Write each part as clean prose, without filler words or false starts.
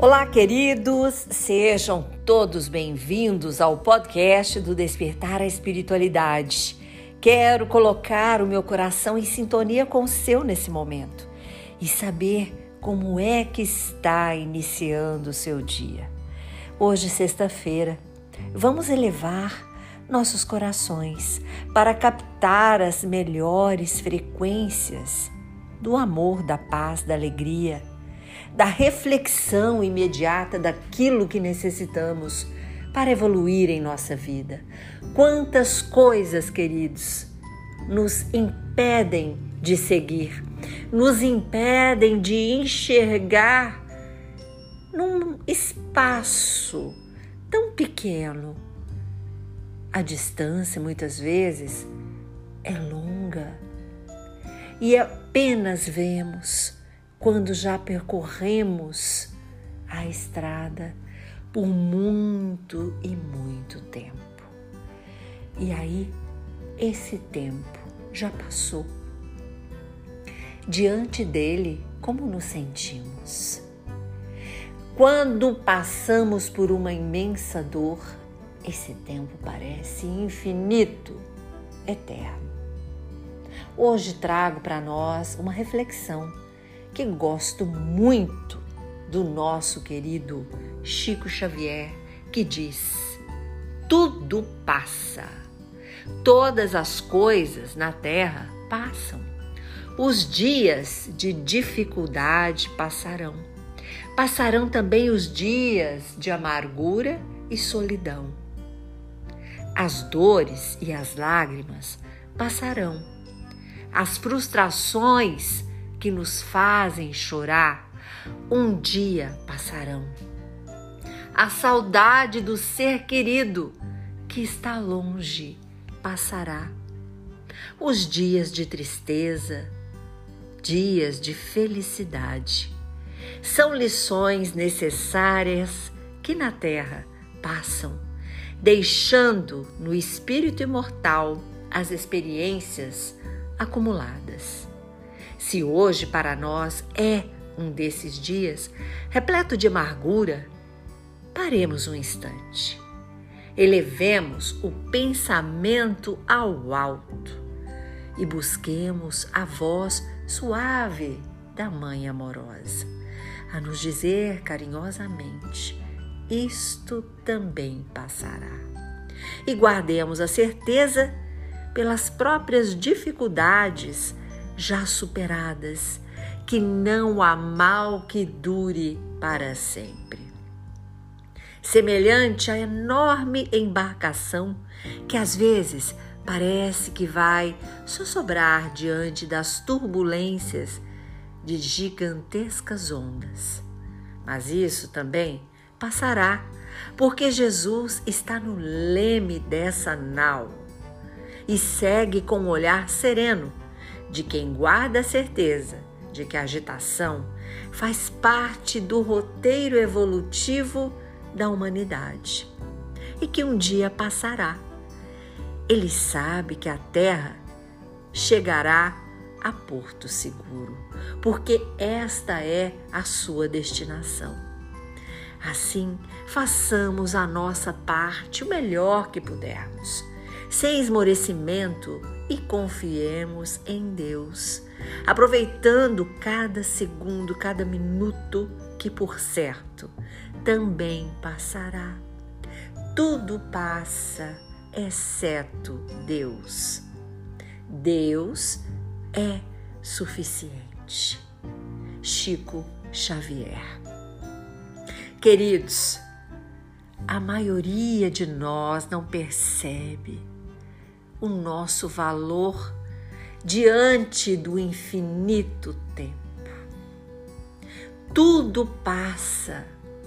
Olá, queridos! Sejam todos bem-vindos ao podcast do Despertar a Espiritualidade. Quero colocar o meu coração em sintonia com o seu nesse momento e saber como é que está iniciando o seu dia. Hoje, sexta-feira, vamos elevar nossos corações para captar as melhores frequências do amor, da paz, da alegria, da reflexão imediata daquilo que necessitamos para evoluir em nossa vida. Quantas coisas, queridos, nos impedem de seguir, nos impedem de enxergar num espaço tão pequeno. A distância, muitas vezes, é longa e apenas vemos quando já percorremos a estrada por muito e muito tempo. E aí, esse tempo já passou. Diante dele, como nos sentimos? Quando passamos por uma imensa dor, esse tempo parece infinito, eterno. Hoje trago para nós uma reflexão que gosto muito do nosso querido Chico Xavier, que diz: tudo passa, todas as coisas na terra passam, os dias de dificuldade passarão, passarão também os dias de amargura e solidão, as dores e as lágrimas passarão, as frustrações que nos fazem chorar, um dia passarão. A saudade do ser querido que está longe passará. Os dias de tristeza, dias de felicidade, são lições necessárias que na terra passam, deixando no espírito imortal as experiências acumuladas. Se hoje para nós é um desses dias repleto de amargura, paremos um instante. Elevemos o pensamento ao alto e busquemos a voz suave da Mãe amorosa, a nos dizer carinhosamente: isto também passará. E guardemos a certeza, pelas próprias dificuldades já superadas, que não há mal que dure para sempre. Semelhante à enorme embarcação que às vezes parece que vai sossobrar diante das turbulências de gigantescas ondas. Mas isso também passará, porque Jesus está no leme dessa nau e segue com um olhar sereno de quem guarda a certeza de que a agitação faz parte do roteiro evolutivo da humanidade e que um dia passará. Ele sabe que a Terra chegará a porto seguro, porque esta é a sua destinação. Assim, façamos a nossa parte o melhor que pudermos, sem esmorecimento, e confiemos em Deus, aproveitando cada segundo, cada minuto que, por certo, também passará. Tudo passa, exceto Deus. Deus é suficiente. Chico Xavier. Queridos, a maioria de nós não percebe o nosso valor diante do infinito tempo. Tudo passa.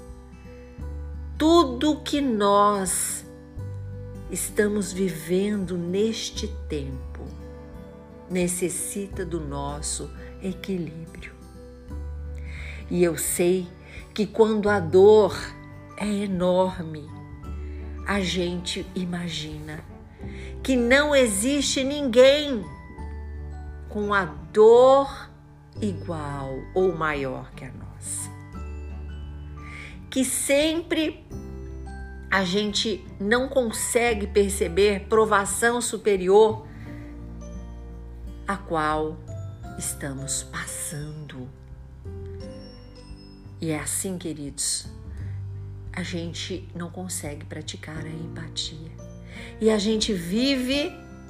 Tudo que nós estamos vivendo neste tempo necessita do nosso equilíbrio. E eu sei que quando a dor é enorme, a gente imagina que não existe ninguém com a dor igual ou maior que a nossa. que sempre a gente não consegue perceber provação superior a qual estamos passando. E é assim, queridos, a gente não consegue praticar a empatia. E a gente vive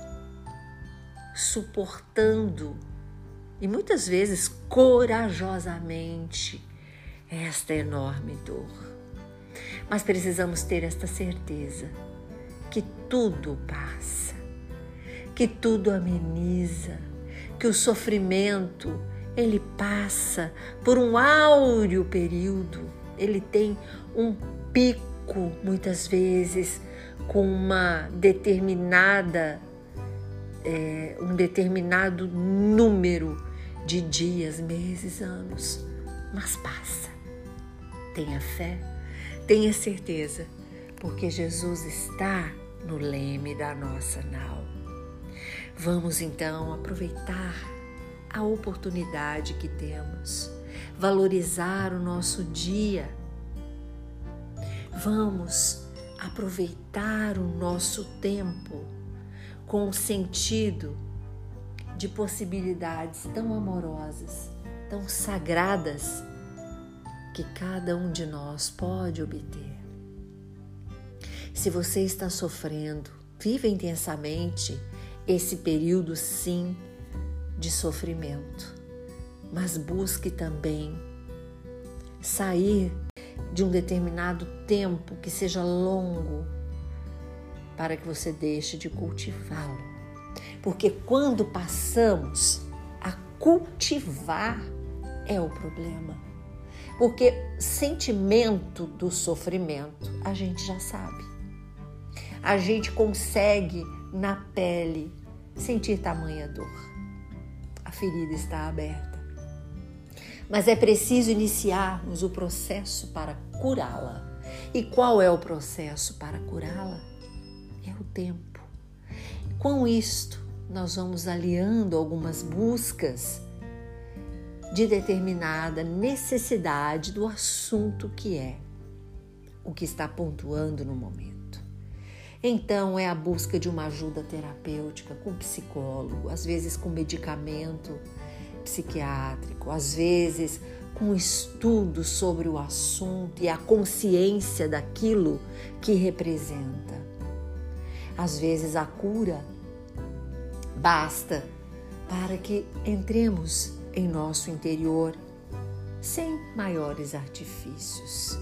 suportando, e muitas vezes corajosamente, esta enorme dor. Mas precisamos ter esta certeza que tudo passa, que tudo ameniza, que o sofrimento, ele passa por um áureo período, ele tem um pico, muitas vezes, com um determinado número de dias, meses, anos, mas passa. Tenha fé, tenha certeza, porque Jesus está no leme da nossa nau. Vamos então aproveitar a oportunidade que temos, valorizar o nosso dia. Vamos aproveitar o nosso tempo com o sentido de possibilidades tão amorosas, tão sagradas, que cada um de nós pode obter. Se você está sofrendo, viva intensamente esse período, sim, de sofrimento, mas busque também sair de um determinado tempo que seja longo, para que você deixe de cultivá-lo. Porque quando passamos a cultivar é o problema. Porque sentimento do sofrimento a gente já sabe. A gente consegue na pele sentir tamanha dor. A ferida está aberta. Mas é preciso iniciarmos o processo para curá-la. E qual é o processo para curá-la? É o tempo. Com isto, nós vamos aliando algumas buscas de determinada necessidade do assunto que é o que está pontuando no momento. Então, é a busca de uma ajuda terapêutica com psicólogo, às vezes com medicamento psiquiátrico, às vezes com estudo sobre o assunto e a consciência daquilo que representa. Às vezes a cura basta para que entremos em nosso interior sem maiores artifícios,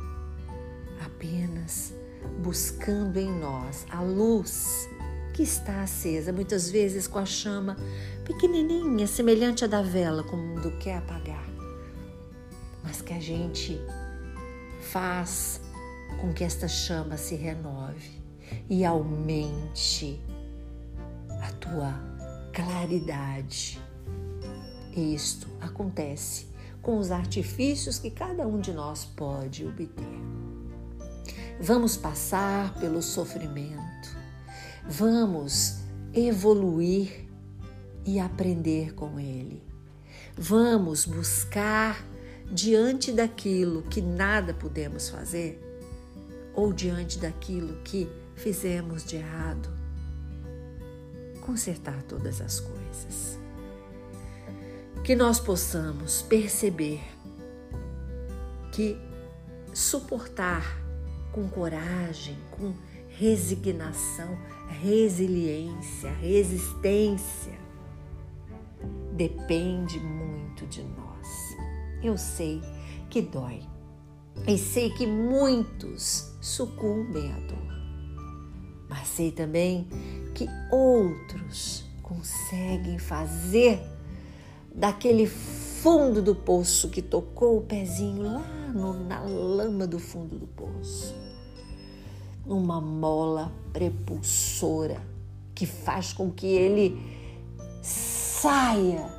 apenas buscando em nós a luz que está acesa, muitas vezes com a chama pequenininha, semelhante à da vela, quando quer apagar, mas que a gente faz com que esta chama se renove e aumente a tua claridade. E isto acontece com os artifícios que cada um de nós pode obter. Vamos passar pelo sofrimento, vamos evoluir e aprender com ele. Vamos buscar diante daquilo que nada podemos fazer ou diante daquilo que fizemos de errado, consertar todas as coisas. Que nós possamos perceber que suportar com coragem, com resignação, resiliência, resistência, depende muito de nós. Eu sei que dói e sei que muitos sucumbem à dor, mas sei também que outros conseguem fazer daquele fundo do poço que tocou o pezinho lá na lama do fundo do poço, uma mola prepulsora que faz com que ele saia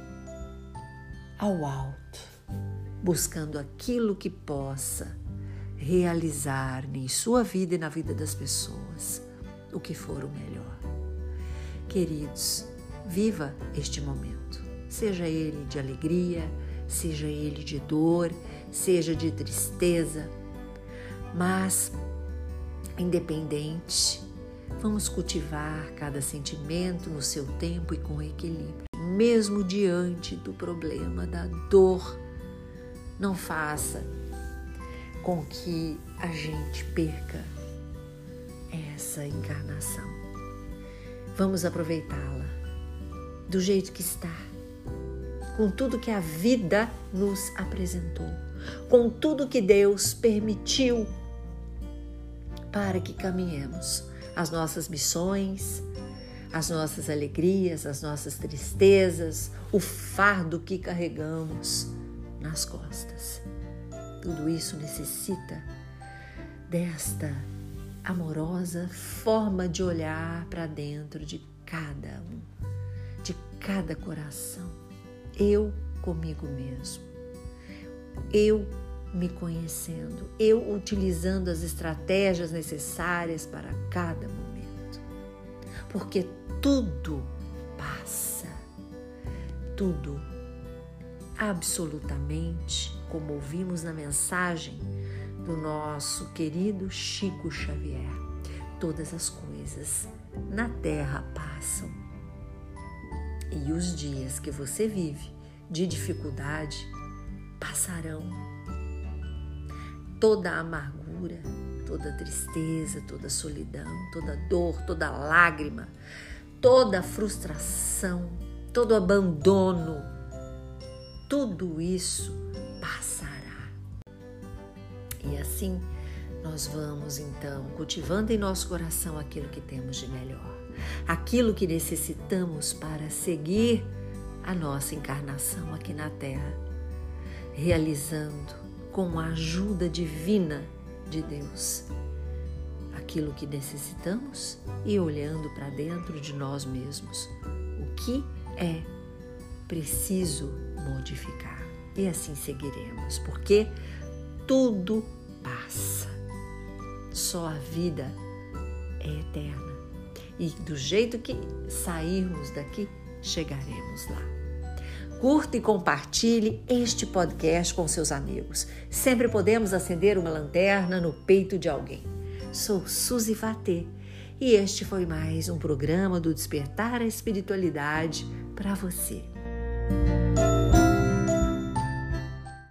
ao alto, buscando aquilo que possa realizar em sua vida e na vida das pessoas o que for o melhor. Queridos, viva este momento, seja ele de alegria, seja ele de dor, seja de tristeza, mas independente, vamos cultivar cada sentimento no seu tempo e com equilíbrio, mesmo diante do problema, da dor. Não faça com que a gente perca essa encarnação. Vamos aproveitá-la do jeito que está, com tudo que a vida nos apresentou, com tudo que Deus permitiu para que caminhemos as nossas missões, as nossas alegrias, as nossas tristezas, o fardo que carregamos nas costas. Tudo isso necessita desta amorosa forma de olhar para dentro de cada um, de cada coração. Eu comigo mesmo, eu me conhecendo, eu utilizando as estratégias necessárias para cada momento. Porque tudo passa, tudo, absolutamente, como ouvimos na mensagem do nosso querido Chico Xavier, todas as coisas na Terra passam. E os dias que você vive de dificuldade passarão. Toda a amargura, toda a tristeza, toda a solidão, toda a dor, toda a lágrima, toda a frustração, todo o abandono, tudo isso passará. E assim nós vamos então cultivando em nosso coração aquilo que temos de melhor, aquilo que necessitamos para seguir a nossa encarnação aqui na Terra, realizando com a ajuda divina de Deus aquilo que necessitamos e olhando para dentro de nós mesmos o que é preciso modificar. E assim seguiremos, porque tudo passa. Só a vida é eterna. E do jeito que sairmos daqui, chegaremos lá. Curta e compartilhe este podcast com seus amigos. Sempre podemos acender uma lanterna no peito de alguém. Sou Suzy Vatê e este foi mais um programa do Despertar a Espiritualidade para você.